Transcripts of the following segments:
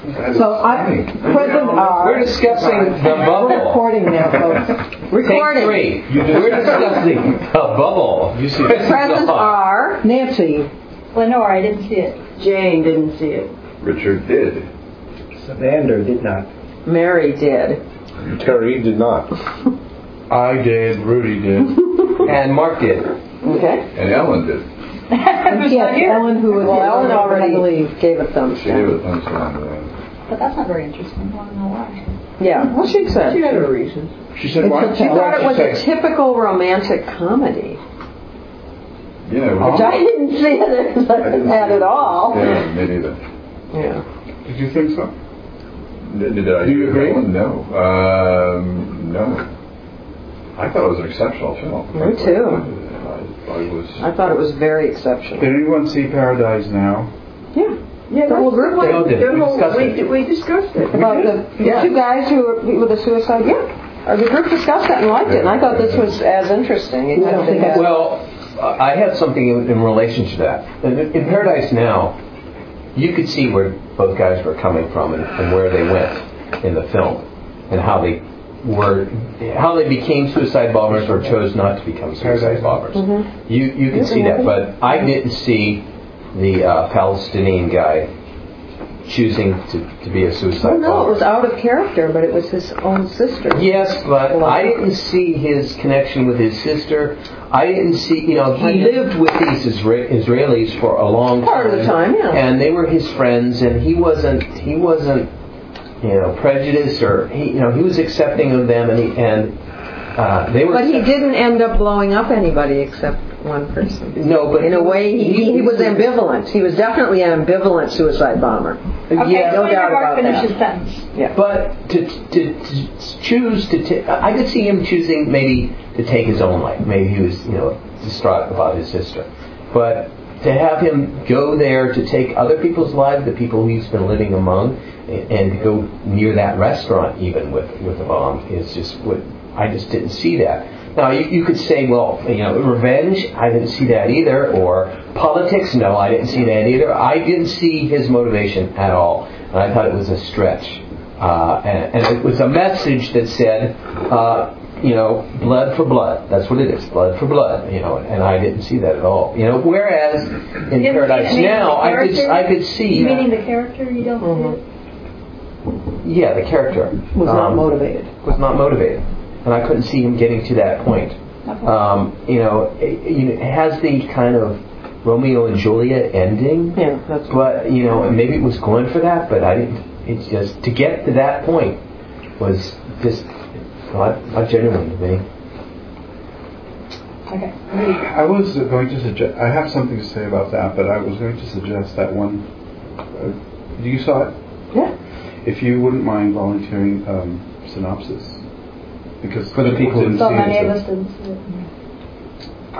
So present are. We're discussing the bubble. We're recording now, folks. Recording. Take 3. We're discussing the bubble. You see Present are Nancy. Lenore, I didn't see it. Jane didn't see it. Richard did. Savander did not. Mary did. Terry did not. I did. Rudy did. And Mark did. Okay. And Ellen did. Yes, Ellen, who was Ellen already gave a thumbs She down. gave it a thumbs down. But that's not very interesting. I want to know why. Yeah, well, she said. She had her reasons. She said what? She thought it was a Say? typical romantic comedy. Yeah. Which I didn't see it at all. Yeah, me neither. Yeah. Did you think so? Did I Do you agree? No. No. I thought it was an exceptional film. Me too. I thought it was very exceptional. Did anyone see Paradise Now? Yeah. Yeah, The whole group did. We discussed it. About the two guys who were with the suicide. Yeah. The group discussed that and liked it, and I thought this was as interesting. Well, I have something in relation to that. In Paradise Now, you could see where both guys were coming from and where they went in the film, and how they became suicide bombers or chose not to become suicide bombers. Mm-hmm. You can see that, but I didn't see the Palestinian guy choosing to be a suicide bomber. No, it was out of character, but it was his own sister. Yes, but I didn't see his connection with his sister. I didn't see, he lived with these Israelis for a long time. Part of the time, yeah. And they were his friends, and he wasn't, prejudiced, or he was accepting of them, and they were. But he didn't end up blowing up anybody except one person. No, but in a way, he was ambivalent. He was definitely an ambivalent suicide bomber. Okay, yeah, no doubt about finish that. His sentence. Yeah. But to choose I could see him choosing maybe to take his own life. Maybe he was, distraught about his sister. But to have him go there to take other people's lives, the people he's been living among, and to go near that restaurant even with a bomb is just what I just didn't see that. Now you could say, well, revenge, I didn't see that either, or politics, no, I didn't see that either. I didn't see his motivation at all, and I thought it was a stretch. And it was a message that said, blood for blood. That's what it is, blood for blood. And I didn't see that at all. Whereas in Paradise Now, I could see. Meaning the character, you don't see it? Yeah, the character was not motivated. Was not motivated, and I couldn't see him getting to that point. Okay. It has the kind of Romeo and Juliet ending. Yeah, that's. But maybe it was going for that, but I didn't. It's just to get to that point was just not genuine to me. Okay. I was going to suggest. I have something to say about that, but I was going to suggest that one. You saw it? Yeah. If you wouldn't mind volunteering synopsis, because for the people who so many of us didn't see it.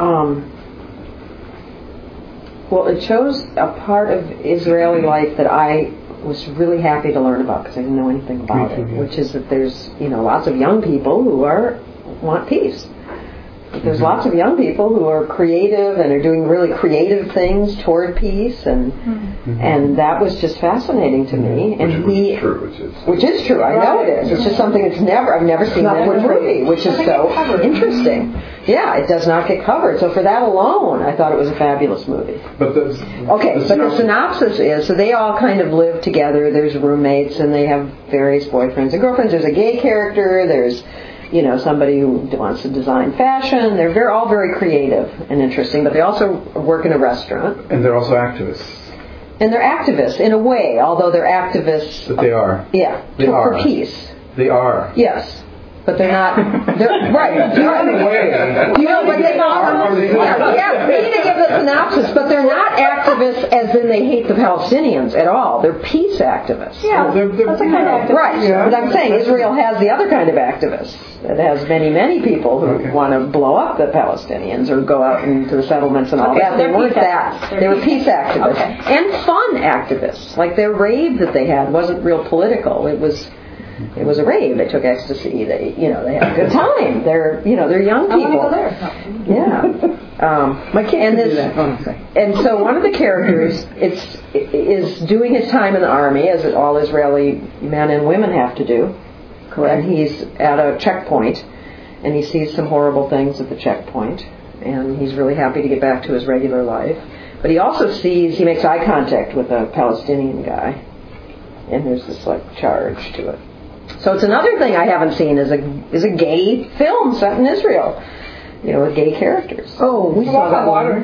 Well, it shows a part of Israeli life that I was really happy to learn about because I didn't know anything about it. Which is that there's lots of young people who want peace. There's lots of young people who are creative and are doing really creative things toward peace, and that was just fascinating to me. And which is true. I know it is. It's just something I've never seen that in a movie, which is so interesting. Yeah, it does not get covered. So for that alone, I thought it was a fabulous movie. But the synopsis is, so they all kind of live together. There's roommates, and they have various boyfriends and girlfriends. There's a gay character. There's somebody who wants to design fashion. They're all very creative and interesting, but they also work in a restaurant. And they're also activists. And they're activists in a way, although they're activists. But they are. Yeah, for peace. They are. Yes. But they're not. They're, right. But they are. Yeah, we need to give the synopsis. But they're not activists as in they hate the Palestinians at all. They're peace activists. Yeah, that's a kind of activist. Right. Yeah. But I'm saying Israel has the other kind of activists. It has many, many people who want to blow up the Palestinians or go out into the settlements and all that. So they weren't that. They were peace activists. Okay. And fun activists. Like their rave that they had wasn't real political. It was a rave. They took ecstasy. They had a good time. They're young people. I want to go there. Yeah. My kid can do that. And so one of the characters is doing his time in the army, as all Israeli men and women have to do. Correct. And he's at a checkpoint, and he sees some horrible things at the checkpoint, and he's really happy to get back to his regular life. But he also he makes eye contact with a Palestinian guy, and there's this charge to it. So it's another thing I haven't seen is a gay film set in Israel, with gay characters. Oh, we saw that Water.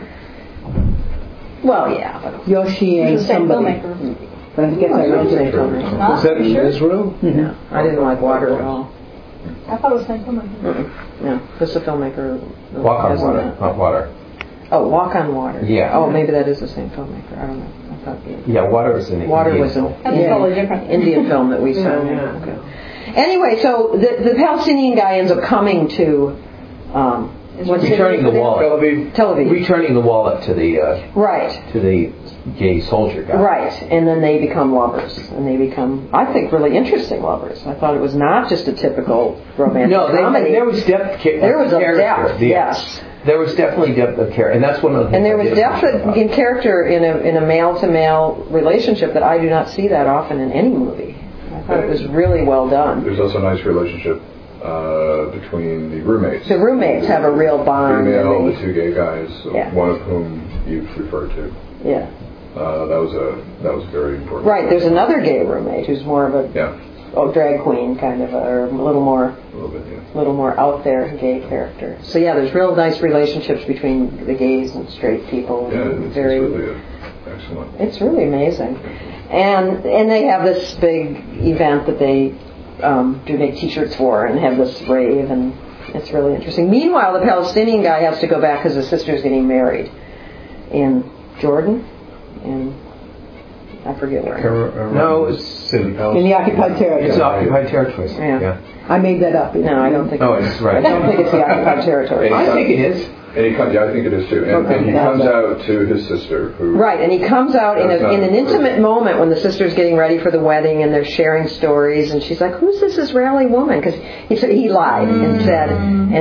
Well, yeah. But Yoshi and somebody. But I guess I read the same filmmaker. Was that in Israel? No, I didn't like Water at all. I thought it was the same filmmaker. No, this is a filmmaker. Walk on Water, not Water. Oh, Walk on Water. Yeah. Oh, maybe that is the same filmmaker. I don't know. I thought. Yeah, Water was an Water Indian was film. That's totally different. Indian film that we saw. Yeah. Okay. Anyway, so the Palestinian guy ends up coming to. Returning the wallet. Tel Aviv. Returning the wallet to the Right. to the gay soldier guy. Right, and then they become lovers, and they become, I think, really interesting lovers. I thought it was not just a typical romantic comedy. There was depth. There was a character. depth, yes. There was definitely depth of character, and that's one of the things. And there was depth in character in a male-to-male relationship that I do not see that often in any movie. I thought it was really well done. There's also a nice relationship between the roommates. The roommates have a real bond. Female, the two gay guys, Yeah. one of whom you've referred to. Yeah. That was very important. Right. There's another gay roommate who's more of a drag queen kind of, or a little more out there gay character. So yeah, there's real nice relationships between the gays and straight people. Yeah, it's really excellent. It's really amazing, and they have this big event that they do make T-shirts for, and have this rave, and it's really interesting. Meanwhile, the Palestinian guy has to go back because his sister's getting married in Jordan, and I forget where. No, it's in the occupied territory. It's occupied territory. Yeah. I made that up. No, I don't think. It's right. I don't think it's the occupied territory. I think it is. And he comes. Yeah, I think it is too. And he comes out to his sister, who. Right, and he comes out in an intimate moment when the sister's getting ready for the wedding, and they're sharing stories, and she's like, "Who's this Israeli woman?" Because he lied and said, I'm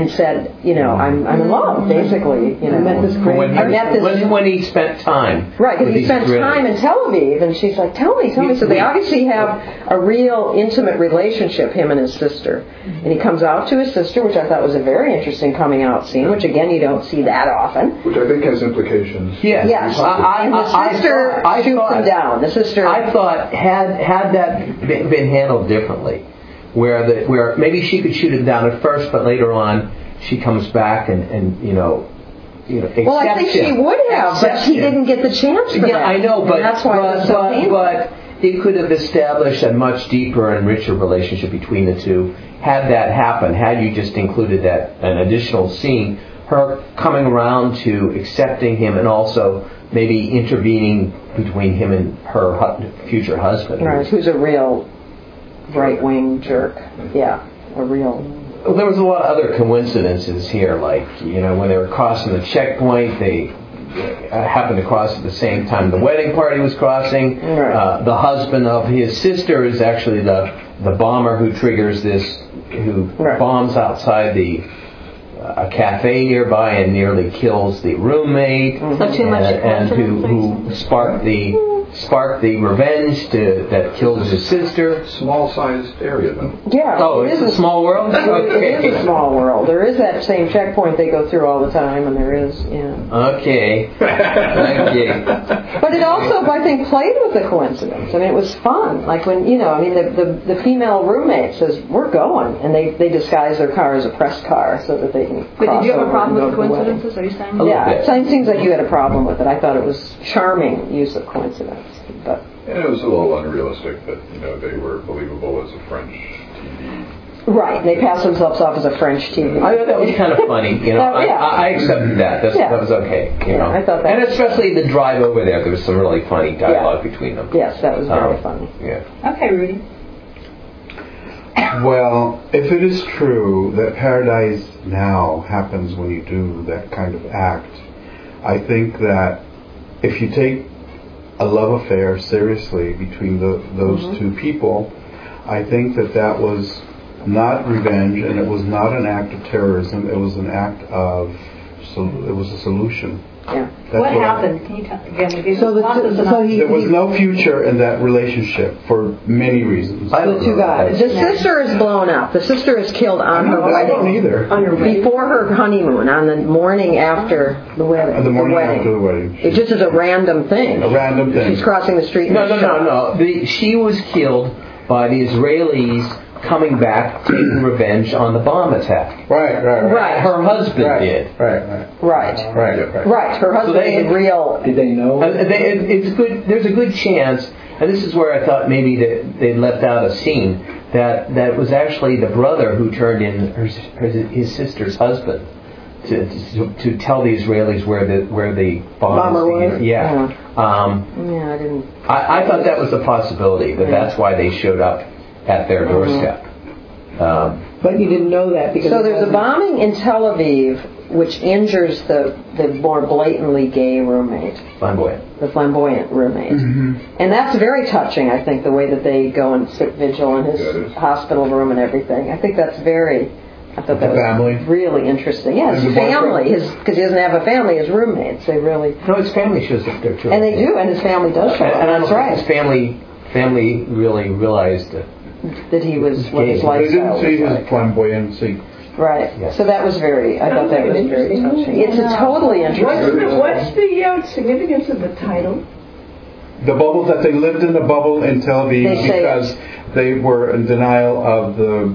in love, basically. I met this great. When he spent time. Right, because he spent time in Tel Aviv, and she's like, "Tell me." So they obviously have a real intimate relationship, him and his sister. And he comes out to his sister, which I thought was a very interesting coming out scene, which again you don't see that often. Which I think has implications. Yes. And the sister shoots him down. The sister. I thought had that been handled differently, where maybe she could shoot him down at first, but later on she comes back and well, I think she would have, but she didn't get the chance for that. Yeah, I know, but that's why it was so painful. But it could have established a much deeper and richer relationship between the two had that happened. Had you just included an additional scene, her coming around to accepting him and also maybe intervening between him and her future husband. Right, who's a real right-wing jerk. Yeah, a real... There was a lot of other coincidences here, like, when they were crossing the checkpoint, they happened to cross at the same time the wedding party was crossing. Right. The husband of his sister is actually the bomber who triggers this, who bombs outside a cafe nearby and nearly kills the roommate, and who sparked the revenge that kills his sister. Small-sized area, though. Yeah. Oh, it's a small world? Okay. It is a small world. There is that same checkpoint they go through all the time, and there is, Okay. But it also, I think, played with the coincidence. I mean, it was fun. Like when, the female roommate says, "We're going," and they disguise their car as a press car so that they can But did you have a problem with coincidences? Are you saying? Yeah, it seems like you had a problem with it. I thought it was charming use of coincidence. But and it was a little unrealistic that they were believable as a French TV. Right, they pass themselves off as a French TV. I thought that was kind of funny. I accepted that. That was okay. I thought that. And especially the drive over there was some really funny dialogue between them. Yes, that was very funny. Yeah. Okay, Rudy. Well, if it is true that Paradise Now happens when you do that kind of act, I think that if you take a love affair seriously between those two people, I think that was not revenge, and it was not an act of terrorism. It was an act of it was a solution. Yeah. That's What happened? Can you tell again? So There was no future in that relationship for many reasons. I don't The two know. guys. The sister is blown up. The sister is killed on her I don't wedding. either. Before her honeymoon, on the morning after the wedding. The morning wedding. after the wedding. It just is a random thing. A random thing. She's crossing the street. No. She was killed by the Israelis coming back, taking revenge on the bomb attack. Right. Her husband did. Right. Right. Her husband is real. Did they know? It's good. There's a good chance, and this is where I thought maybe that they left out a scene that it was actually the brother who turned in his sister's husband to tell the Israelis where the bomber was. Yeah. I didn't. I thought that was a possibility. That's why they showed up at their doorstep. But you didn't know that because So there's a bombing in Tel Aviv which injures the more blatantly gay roommate, Flamboyant. the flamboyant roommate. And that's very touching, I think, the way that they go and sit vigil in his hospital room and everything. I think that's I thought that was really interesting. Yeah, his family, because he doesn't have a family, his roommates, they really... No, his family shows up there too. And they do, and his family does show up. And I don't That's right. think his family really realized that he was what his They lifestyle didn't see was his like. flamboyancy. Right. Yes. So that was I thought that was very touching. It's a totally interesting. What's the significance of the title? The bubble that they lived in a bubble in Tel Aviv They say- because they were in denial of the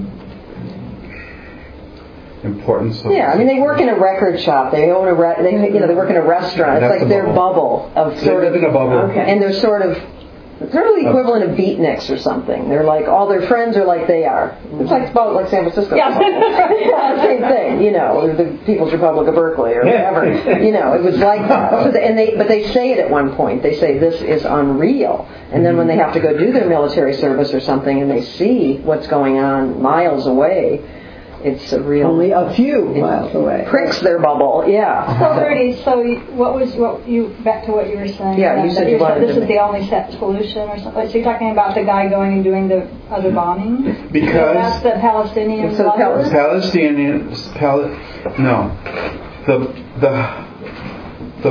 importance of. Yeah, I mean they work in a record shop. They own they work in a restaurant. It's That's like the their bubble of They sort live of in a bubble. and they're sort of the equivalent of beatniks or something. They're like all their friends are like they are. It's like about like San Francisco. Yeah, same thing. The People's Republic of Berkeley or whatever. It was like that. So but they say it at one point. They say this is unreal. And then when they have to go do their military service or something, and they see what's going on miles away, it's a real only a few miles away. Pricks their bubble. Yeah. So, Rudy, back to what you were saying? Yeah, you said you wanted this is the only set solution or something. So you're talking about the guy going and doing the other bombing? Because So that's the Palestinian. So lovers? the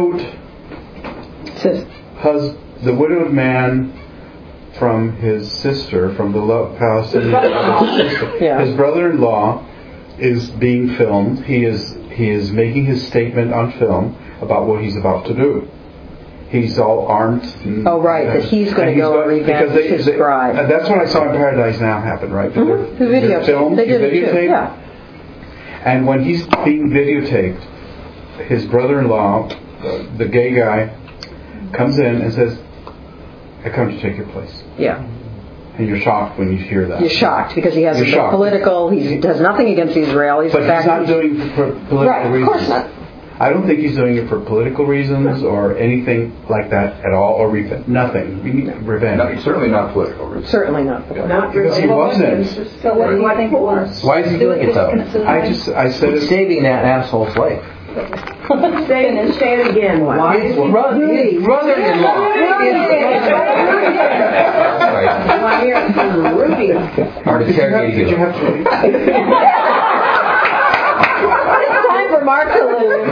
widowed man from his sister, from the Palestinian sister. Yeah. His brother-in-law is being filmed. He is making his statement on film about what he's about to do. He's all armed. Oh, right, that he's going to go and revenge his bride. And that's what I saw in Paradise Now happen, right? The video. They did it too. Yeah. And when he's being videotaped, his brother-in-law, the gay guy, comes in and says, "I come to take your place." Yeah. And you're shocked when you hear that. You're shocked because he has You're shocked. political. He does nothing against the Israelis. But In fact, he's not doing it for political right. reasons. Of course not. I don't think he's doing it for political reasons or anything like that at all, or nothing. Revenge. No, certainly not political reasons. Certainly not political. Not Because he wasn't. So what do you think it was? Why is he doing it though? I said He's it. saving that asshole's life. Say it again. Why? His brother-in-law. Rudy. Hard to interrogate Did you have to? It's time for Mark to lose.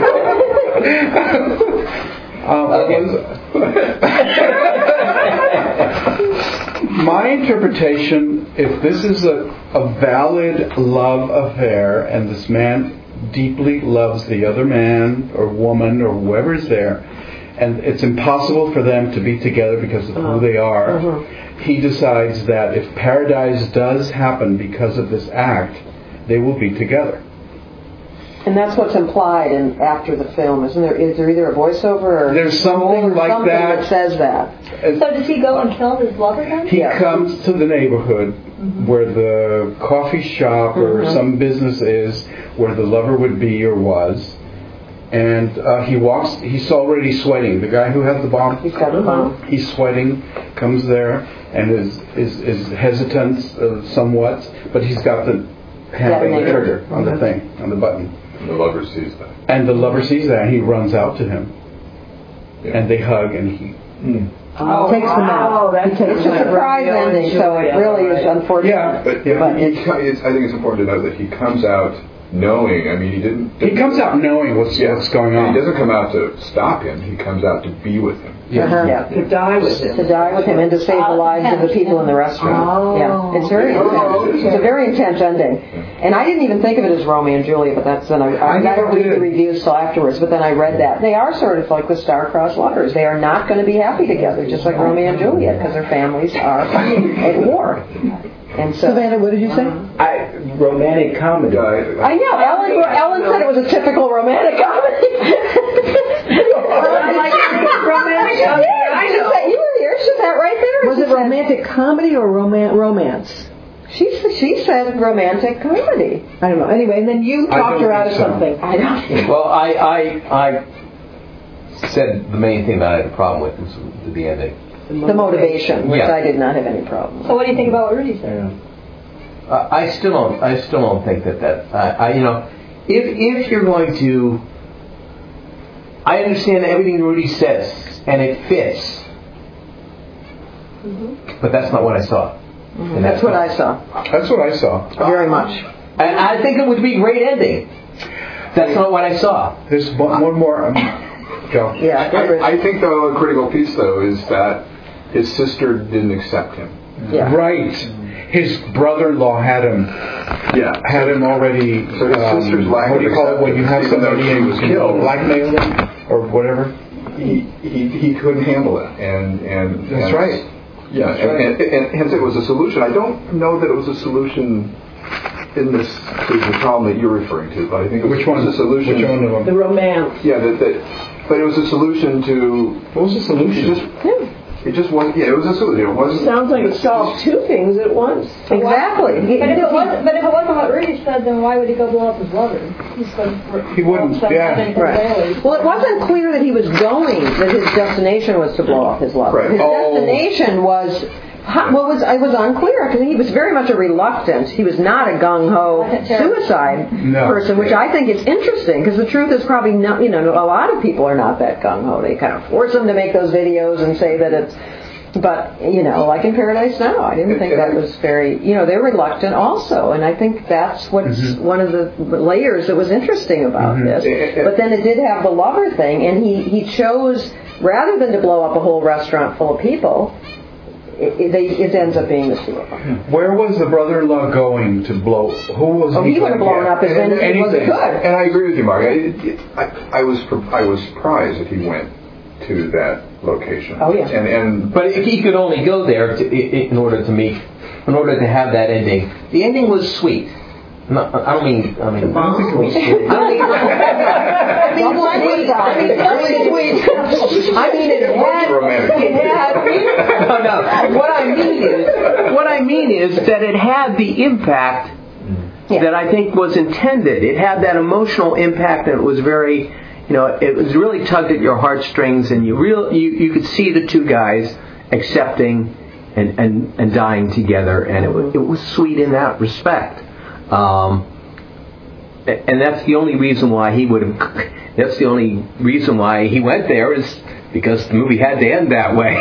My interpretation, if this is a valid love affair and this man deeply loves the other man or woman or whoever is there, and it's impossible for them to be together because of who they are, he decides that if paradise does happen because of this act, they will be together. And that's what's implied after the film, isn't there? Is there either a voiceover or There's something like something that. says that? So does he go and kill his lover then? He comes to the neighborhood where the coffee shop or some business is, where the lover would be or was, and he walks. He's already sweating. The guy who has the bomb. He's got the bomb. He's sweating. Comes there and is hesitant somewhat, but he's got the hand on the trigger on the thing on the button. And the lover sees that. And the lover sees that and he runs out to him, and they hug and he. Takes them out. It's a surprise ending, so it really is unfortunate. Yeah, But I think it's important to know that he comes out knowing. I mean, he didn't. He comes out knowing what's going on. He doesn't come out to stop him. He comes out to be with him. To die with him. To die with him and to save the lives of the people in the restaurant. Oh. Yeah, it's very intense. It's a very intense ending. And I didn't even think of it as Romeo and Juliet, but that's then I didn't read the reviews till afterwards. But then I read that they are sort of like the star-crossed lovers. They are not going to be happy together, just like Romeo and Juliet, because their families are at war. And so, Savannah, what did you say? Romantic comedy. I know. Ellen said it was a typical romantic comedy. Romantic comedy. I know. You were here. She said right there. Was it romantic comedy or romance? She said romantic comedy. I don't know. Anyway, and then you talked her out of something. I don't. Well, I said the main thing that I had a problem with was the ending. The motivation, which Yeah. I did not have any problem with. So what do you think about what Rudy said? I still don't think that you know, if you're going to, I understand everything Rudy says and it fits, but that's not what I saw. And That's what I saw. That's what I saw. Very much. And I think it would be a great ending. That's not what I saw. There's one more. Go. Yeah. I think the critical piece, though, is that his sister didn't accept him. Yeah. Right. His brother-in-law had him. Yeah. Had him already. So his sister's lack what do you of call it when you have acceptance, even though somebody she was killed, blackmail them or whatever? He couldn't handle it, and That's right. Yeah, and hence it was a solution. I don't know that it was a solution in this to the problem that you're referring to, but I think it was, Which one? a solution. Which one of them? The romance. Yeah, but it was a solution to. What was the solution? It just wasn't. Yeah, it was a solution. It wasn't. Sounds like it solved two things at once. Exactly. But if it wasn't what Rudy said, then why would he go blow up his lover? He wouldn't. Yeah. Right. Well, it wasn't clear that he was going, that his destination was to blow up his lover. Right. His destination was, it was unclear because he was very much a reluctant. He was not a gung-ho suicide person, which I think is interesting because the truth is probably not, a lot of people are not that gung-ho. They kind of force them to make those videos and say that it's, but, like in Paradise Now, I didn't think that was very, they're reluctant also. And I think that's what's one of the layers that was interesting about this. But then it did have the lover thing, and he chose, rather than to blow up a whole restaurant full of people, it ends up being the two of them. Where was the brother-in-law going to blow? Who was he would have blown up as many people as he could. And I agree with you, Mark. I was surprised that he went to that location. Oh yeah. But he could only go there in order to have that ending. The ending was sweet. No, I don't think it was sweet. What I mean is that it had the impact that I think was intended. It had that emotional impact, and it was very, it was really tugged at your heartstrings, and you could see the two guys accepting and dying together, and it was sweet in that respect. And that's the only reason why he would have. That's the only reason why he went there, is because the movie had to end that way.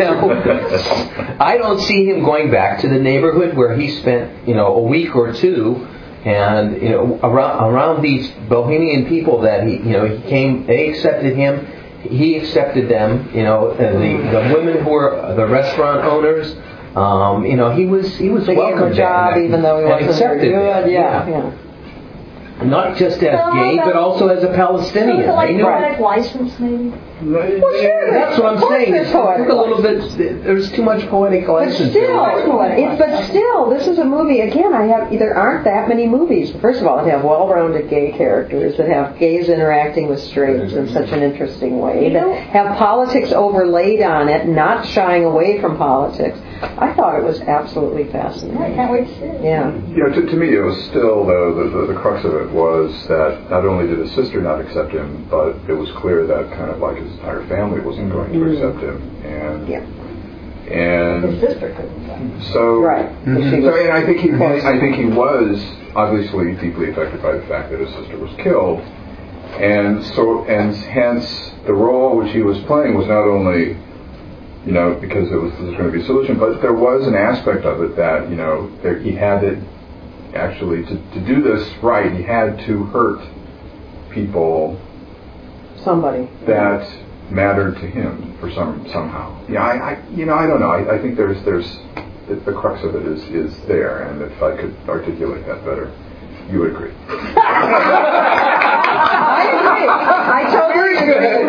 I don't see him going back to the neighborhood where he spent, a week or two, and around these Bohemian people that he came. They accepted him. He accepted them. The women who were the restaurant owners. He was they welcomed gave him a job even though he wasn't very good. Yeah. Not just as gay, but also as a Palestinian. So like poetic license, maybe? Well, sure. That's what I'm saying. There's poetic a little bit. There's too much poetic license. But still, this is a movie. Again, there aren't that many movies. First of all, that have well-rounded gay characters, that have gays interacting with straights in such an interesting way, that have politics overlaid on it, not shying away from politics. I thought it was absolutely fascinating. I can't wait to see it. Yeah. To me, it was still the crux of it was that not only did his sister not accept him, but it was clear that kind of like his entire family wasn't going to accept him, and his sister couldn't. So right. And I think he was obviously deeply affected by the fact that his sister was killed, and hence the role which he was playing was not only because there was going to be a solution, but there was an aspect of it that he had it actually, to do this right, he had to hurt people Somebody. that mattered to him for somehow. Yeah, I don't know. I think there's the crux of it is there, and if I could articulate that better, you would agree. I agree. I totally agree.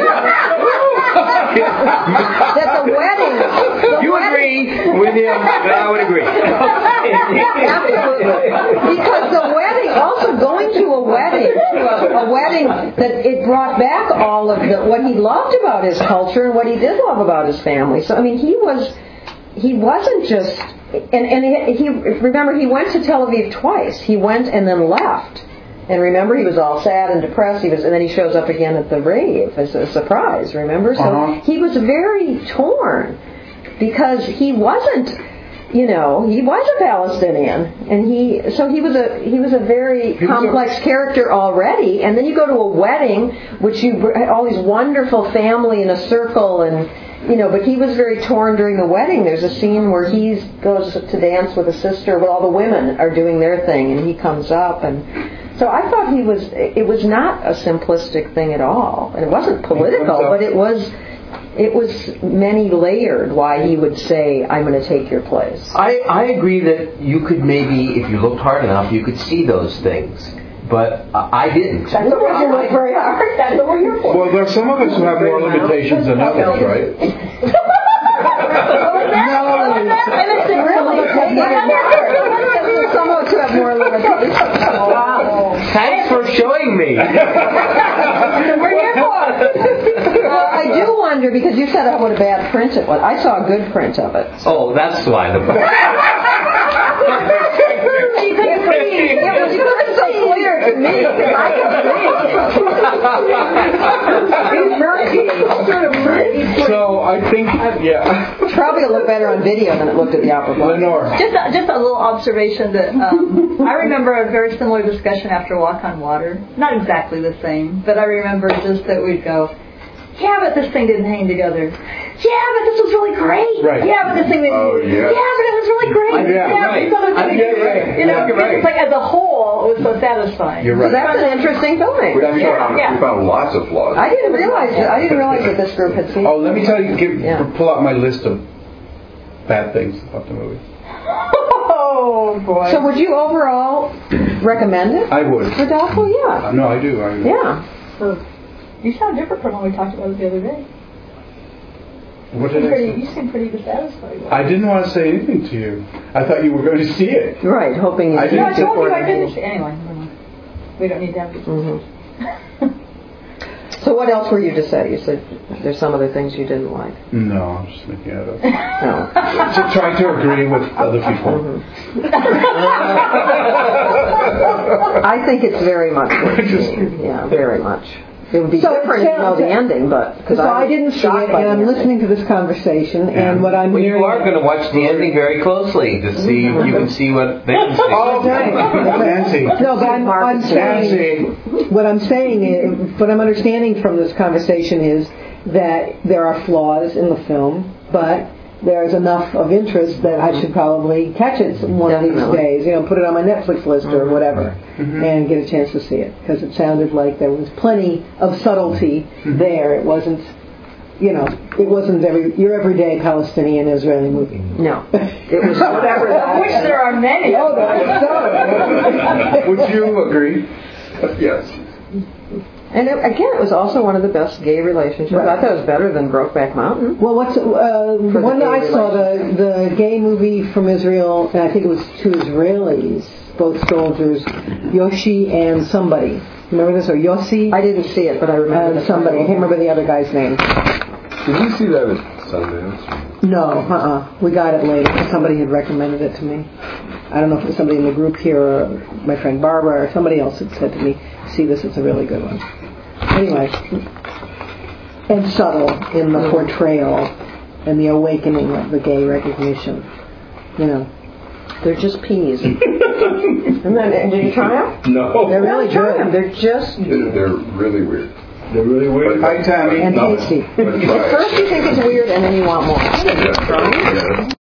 That the wedding. Agree with him, but I would agree. Absolutely. Because the wedding, also going to a wedding that it brought back all of what he loved about his culture and what he did love about his family. So I mean, he wasn't just, and he remember he went to Tel Aviv twice. He went and then left. And remember, he was all sad and depressed. And then he shows up again at the rave as a surprise. Remember, so he was very torn because he wasn't, he was a Palestinian, and he was a very complex character already. And then you go to a wedding, which all these wonderful family in a circle, and but he was very torn during the wedding. There's a scene where he goes to dance with a sister, but all the women are doing their thing, and he comes up and. So I thought it was not a simplistic thing at all. And it wasn't political, but it was many layered why he would say, I'm going to take your place. I agree that you could maybe, if you looked hard enough, you could see those things. But I didn't. That's the reason you look very hard. That's what we're here for. Well, there's some of us who have more limitations than others, right? Some of us who have more limitations. Thanks for showing me. We're here for it. Well, I do wonder, because you said what a bad print it was. I saw a good print of it. Oh, that's why the book. She couldn't see. It was so clear to me, because I could see. So I think, It's probably going to look better on video than it looked at the opera. Lenore. Just a little observation that I remember a very similar discussion after Walk on Water. Not exactly the same, but I remember just that we'd go, yeah, but this thing didn't hang together. Yeah, but this was really great. Right. Yeah, but this thing didn't. Oh, yeah. Yeah, but it was really great. Yeah, but right. this other thing didn't. Right. It's like as a whole, it was so satisfying. You're So right. that's an interesting filmmaker. We found lots of flaws. I didn't realize that this group had seen. Oh, let me tell you, Yeah. pull out my list of bad things about the movie. Oh boy. So would you overall recommend it? I would. For Doubtful? Yeah. No, I do. Yeah. So, you sound different from when we talked about it the other day. What did I say? You seem pretty dissatisfied. I didn't want to say anything to you. I thought you were going to see it. Right, hoping you I see didn't I it told before you I the didn't. meeting. Anyway, never mind. We don't need to have this. So what else were you to say? You said there's some other things you didn't like. No, I'm just making it up. No. Trying to agree with other people. I think it's very much worth seeing. Yeah, very much. It would be different if you know the ending, but because I didn't see it, and I'm listening to this conversation, and what I'm Well, hearing. you are going to watch the ending very closely to see if you can see what they can see. Oh, Nancy. No, but I'm saying, what I'm saying is, what I'm understanding from this conversation is that there are flaws in the film, but there's enough of interest that I should probably catch it one of these days, put it on my Netflix list or whatever, and get a chance to see it, because it sounded like there was plenty of subtlety there. It wasn't, it wasn't your everyday Palestinian Israeli movie. No, it was whatever. Of which there are many. Oh, that's so. Would you agree? Yes. And again, it was also one of the best gay relationships. Right. I thought it was better than Brokeback Mountain. Well, the one that I saw, relationship. the gay movie from Israel, and I think it was two Israelis, both soldiers, Yoshi and somebody. Remember this? Or Yossi? I didn't see it, but I remember somebody. I can't remember the other guy's name. Did you see that at Sundance? No, we got it later. Somebody had recommended it to me. I don't know if it was somebody in the group here or my friend Barbara or somebody else had said to me, see this, it's a really good one. Anyway, and subtle in the portrayal and the awakening of the gay recognition. They're just peas. Did you try them? No. They're really good. They're just... They're really weird. They're really weird. Hi, Tammy. And tasty. But try it. First you think it's weird and then you want more. Yeah.